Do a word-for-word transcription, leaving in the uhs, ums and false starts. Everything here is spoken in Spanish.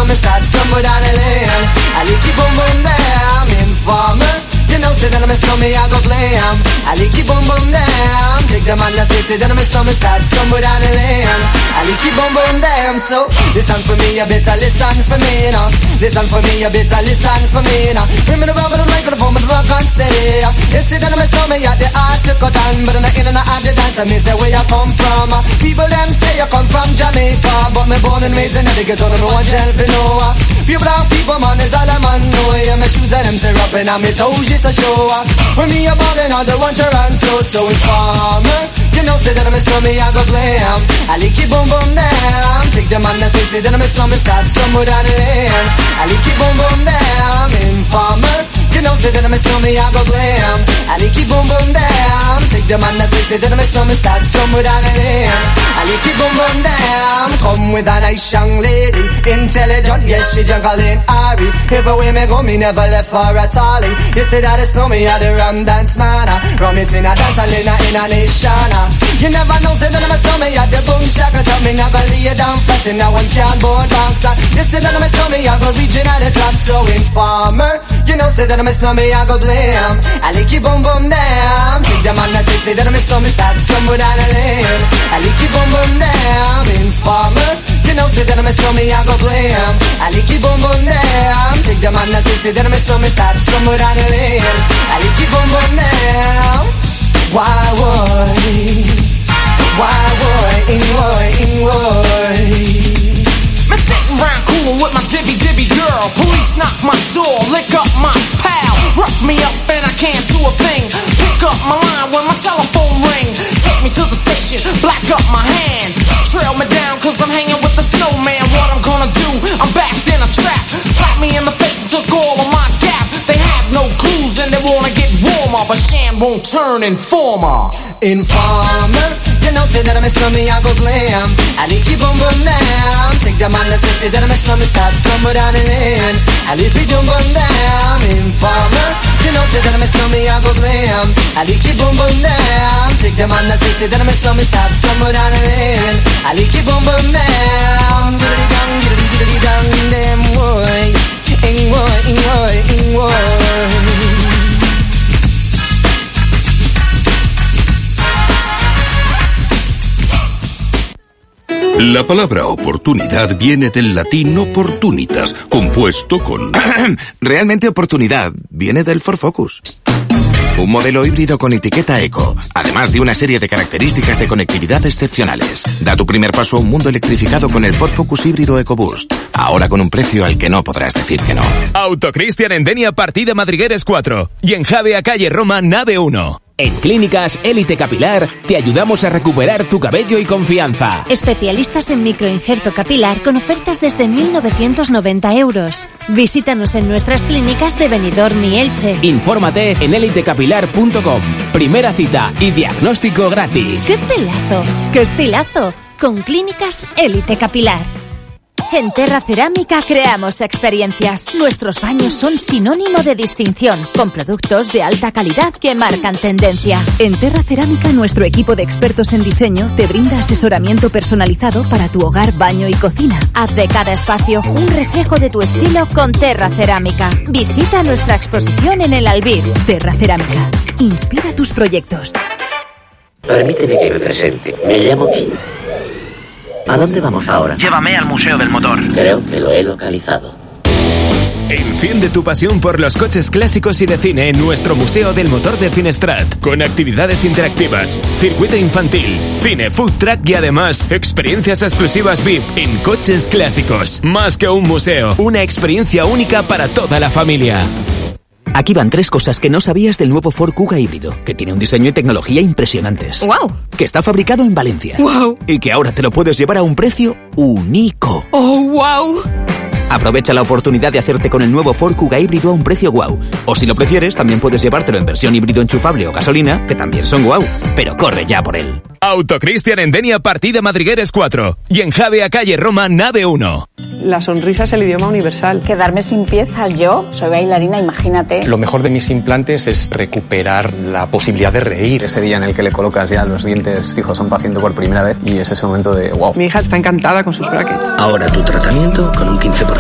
me start somewhere down the lane. I like it boom boom damn, informer. You know, say that I'm a slummy, I go blam. I like it boom boom damn. Take the man that say, say that I'm a slummy, start somewhere down the lane. I like it boom boom damn. So, listen for me, you better listen for me, now. Listen for me, you better listen for me, now. Bring me the rubber, the microphone, but rock on steady. You say that I'm a slummy, yeah, the art to cut on. But I'm not in and out the dance, I mean, say where you come from. People them say you come from Jamaica, but me born and raised in the ghetto, don't know what jail for no. Pure brown people, man, is all I'm on, know. Yeah, my shoes and them tear up and I'm toes, just a show. When me a ballin', I don't want your answer. So informer, you know, say that I'm a slummy, I go blam. I like it boom boom damn. Take the man that say, say that I'm a slummy, start somewhere down the lane. I like it boom boom damn. Informer, you know, say that I'm a slummy, I go blam. I like it boom boom damn. Take the man that say, say that I'm a slummy, start somewhere down the lane. I like it boom boom damn. Come with a nice young lady, intelligent, yes, she juggling Ari. Everywhere me go, me never left for a tally. You say that it's no me, I the rum dance man. Rum it in a dance, I in a, in a nation. You never know, say that I'm a slummy, I the boom shaka. Tell me never lay you down flat, and now one can't board bounce. You say that I'm a slummy, I go reaching at the top. So informer, you know, say that I'm a slummy, I go blam. I like you boom boom damn. Take the man that say, say that I'm a slummy, start somewhere down the lane. I like you boom boom damn. Informer, you know, say that I'm a slummy, I go blam. I like you boom boom damn. Take the man that say, say that I'm a slummy, start somewhere down the lane. I like you boom boom damn. Why would, why would, in would, in would. Me sitting round coolin' with my dibby dibby girl. Police knock my door, lick up my pal. Rough me up and I can't do a thing. Pick up my line when my telephone ring. Take me to the station, black up my hands. Trail me down cause I'm hanging with the snowman. What I'm gonna do, I'm backed in a trap. Slap me in the face and took all of my gap. They have no clues and they wanna get warmer, but Shan won't turn informer. Informer, you know, say that I'm a slummy, I go blam. I like you boom boom down. Take the man that say, say that I'm a slummy, start somewhere down the lane. I like you boom boom down. Informer, you know, say that I'm a slummy, I go blam. I like you boom boom down. Take the man that say, say that I'm a slummy, start somewhere down the lane. I like you boom boom down. Giddly dong, giddly giddly dong, damn boy. In boy, in boy, in boy. La palabra oportunidad viene del latín opportunitas, compuesto con... Realmente oportunidad viene del Ford Focus. Un modelo híbrido con etiqueta eco, además de una serie de características de conectividad excepcionales. Da tu primer paso a un mundo electrificado con el Ford Focus híbrido EcoBoost. Ahora con un precio al que no podrás decir que no. Autocristian en Denia, partida Madrigueres cuatro. Y en Javea, calle Roma, nave uno. En Clínicas Élite Capilar te ayudamos a recuperar tu cabello y confianza. Especialistas en microinjerto capilar con ofertas desde mil novecientos noventa euros. Visítanos en nuestras clínicas de Benidorm y Elche. Infórmate en élite capilar punto com. Primera cita y diagnóstico gratis. ¡Qué pelazo! ¡Qué estilazo! Con Clínicas Élite Capilar. En Terra Cerámica creamos experiencias. Nuestros baños son sinónimo de distinción, con productos de alta calidad que marcan tendencia. En Terra Cerámica, nuestro equipo de expertos en diseño te brinda asesoramiento personalizado para tu hogar, baño y cocina. Haz de cada espacio un reflejo de tu estilo con Terra Cerámica. Visita nuestra exposición en el Albir. Terra Cerámica. Inspira tus proyectos. Permíteme que me presente. Me llamo Kim. ¿A dónde vamos ahora? Llévame al Museo del Motor. Creo que lo he localizado. Enciende tu pasión por los coches clásicos y de cine en nuestro Museo del Motor de Finestrat, con actividades interactivas, circuito infantil, cine, food truck y además experiencias exclusivas V I P en coches clásicos. Más que un museo, una experiencia única para toda la familia. Aquí van tres cosas que no sabías del nuevo Ford Kuga híbrido, que tiene un diseño y tecnología impresionantes. ¡Wow! Que está fabricado en Valencia. ¡Wow! Y que ahora te lo puedes llevar a un precio único. ¡Oh, wow! Aprovecha la oportunidad de hacerte con el nuevo Ford Kuga híbrido a un precio guau. O si lo prefieres, también puedes llevártelo en versión híbrido enchufable o gasolina, que también son guau. Pero corre ya por él. Autocristian en Denia, partida Madrigueres cuatro. Y en Javea, calle Roma, nave uno. La sonrisa es el idioma universal. Quedarme sin piezas yo, soy bailarina, imagínate. Lo mejor de mis implantes es recuperar la posibilidad de reír. Ese día en el que le colocas ya los dientes fijos a un paciente por primera vez y es ese momento de wow. Mi hija está encantada con sus brackets. Ahora tu tratamiento con un quince por ciento